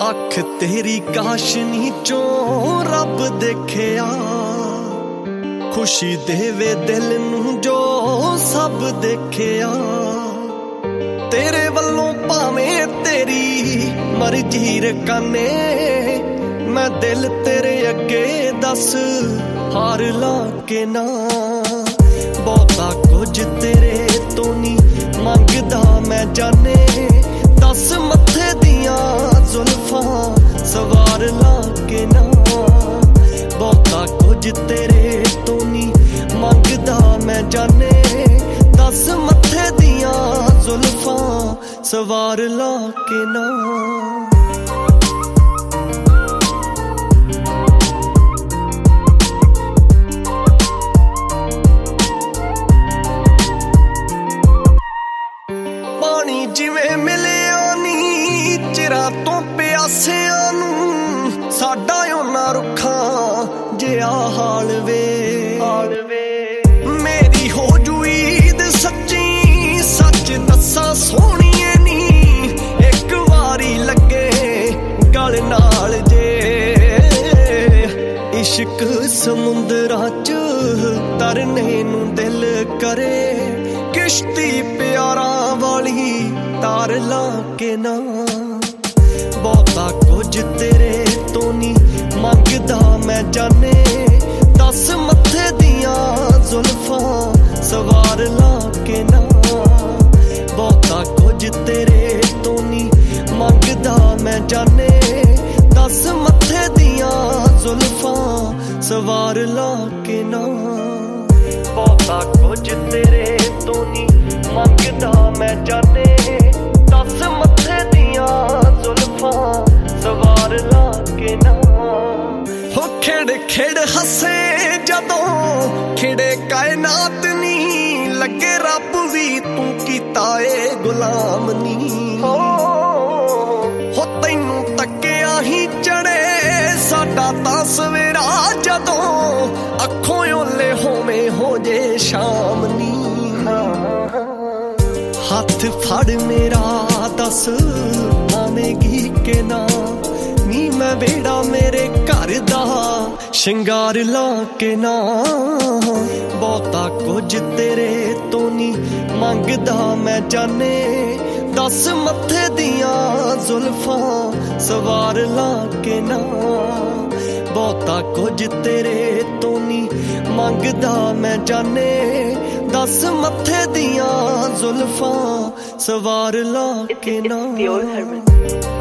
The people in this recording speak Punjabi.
ਅੱਖ ਤੇਰੀ ਕਾਸ਼ਨੀ ਚੋਂ ਰੱਬ ਦੇਖਿਆ, ਖੁਸ਼ੀ ਦੇਵੇ ਦਿਲ ਨੂੰ ਜੋ ਸਭ ਦੇਖਿਆ। ਤੇਰੇ ਵੱਲੋਂ ਭਾਵੇਂ ਤੇਰੀ ਮਰਜ਼ੀ ਰਕਾਨੇ, ਮੈਂ ਦਿਲ ਤੇਰੇ ਅੱਗੇ ਦੱਸ ਹਾਰ ਲਾ ਕੇ ਨਾ। ਬਹੁਤਾ ਕੁਝ ਤੇਰੇ ਤੋਂ ਨਹੀਂ ਮੰਗਦਾ ਮੈਂ ਜਾਣੇ, ਦੱਸ ਮੱਥੇ ਦੀਆਂ ਜ਼ੁਲਫਾਂ ਸਵਾਰ ਲਾ ਕੇ ਨਾ। ਬਹੁਤਾ ਕੁਝ ਤੇਰੇ ਤੋਂ ਨਹੀਂ ਮੰਗਦਾ ਮੈਂ ਜਾਣੇ, ਦੱਸ ਮੱਥੇ ਦੀਆਂ ਜ਼ੁਲਫਾਂ ਸਵਾਰ ਲਾ ਕੇ ਨਾ। ਪਾਣੀ ਜਿਵੇਂ ਮਿਲਿਆ ਨੀ ਚਿਰਾਂ ਤੋਂ ਪਿਆਸਿਆਂ ਨੂੰ, ਸਾਡਾ ਉਹਨਾਂ ਰੁੱਖਾਂ ਜਿਹਾ ਹਾਲ ਵੇ। ਮੇਰੀ ਹੋ ਜੂ ਈਦ ਸੱਚੀ, ਸੱਚ ਦੱਸਾਂ ਸੋਹਣੀਏ ਨੀ, ਇੱਕ ਵਾਰੀ ਲੱਗੇ ਗਲ ਨਾਲ ਜੇ। ਇਸ਼ਕ ਸਮੁੰਦਰਾਂ ਚ ਤਰਨੇ ਨੂੰ ਦਿਲ ਕਰੇ, ਕਿਸ਼ਤੀ ਪਿਆਰਾਂ ਵਾਲੀ ਤਾਰ ਲਾ ਕੇ ਨਾ। ਬਹੁਤਾ ਕੁਝ ਤੇਰੇ ਤੋਂ ਨਹੀਂ ਮੰਗਦਾ ਮੈਂ ਜਾਣੇ, ਦੱਸ ਮੱਥੇ ਦੀਆਂ ਜ਼ੁਲਫਾਂ ਸਵਾਰ ਲਾ ਕੇ ਨਾ। ਬਹੁਤਾ ਕੁਝ ਤੇਰੇ ਤੋਂ ਨਹੀਂ ਮੰਗਦਾ ਮੈਂ ਜਾਣੇ, ਦੱਸ ਮੱਥੇ ਦੀਆਂ ਜ਼ੁਲਫਾਂ ਸਵਾਰ ਲਾ ਕੇ ਨਾ। ਬਹੁਤਾ ਕੁਝ ਤੇਰੇ ਤੋਂ ਨਹੀਂ ਮੰਗਦਾ ਮੈਂ ਜਾਣੇ, ਦੱਸ ਮੱਥੇ ਦੀਆਂ ਜ਼ੁਲਫਾਂ ਸਵਾਰ ਲਾ ਕੇ ਨਾ। ਹੋ ਖਿੜ ਖਿੜ ਹੱਸੇ ਜਦੋਂ ਖਿੜੇ ਕਾਇਨਾਤ ਨੀ, ਲੱਗੇ ਰੱਬ ਵੀ ਤੂੰ ਕੀਤਾ ਏ ਗੁਲਾਮ ਨੀ। ਹੋ ਤੈਨੂੰ ਤੱਕਿਆ ਹੀ ਚੜੇ ਸਾਡਾ ਤਾਂ ਸਵੇਰਾ, ਜਦੋਂ ਅੱਖੋਂ ਓਲੇ ਹੋਵੇਂ ਹੋ ਜੇ ਸ਼ਾਮ ਨੀ। ਹੱਥ ਫੜ ਮੇਰਾ ਦੱਸ ਆਵੇਂਗੀ ਕਿ ਨਾ ਨੀ, ਮੈਂ ਵੇੜਾ ਮੇਰੇ ਘਰ ਦਾ ਸ਼ਿੰਗਾਰ ਲਾ ਕੇ ਨਾ। ਬਹੁਤਾ ਕੁਝ ਤੇਰੇ ਤੋਂ ਨਹੀਂ ਮੰਗਦਾ ਮੈਂ ਜਾਣੇ, ਦੱਸ ਮੱਥੇ ਦੀਆਂ ਜ਼ੁਲਫਾਂ ਸਵਾਰ ਲਾ ਕੇ ਨਾ। ਬਹੁਤਾ ਕੁਝ ਤੇਰੇ ਤੋਂ ਨਹੀਂ ਮੰਗਦਾ ਮੈਂ ਜਾਣੇ, ਦੱਸ ਮੱਥੇ ਦੀਆਂ ਜ਼ੁਲਫਾਂ ਸਵਾਰ ਲਾ ਕੇ ਨਾ।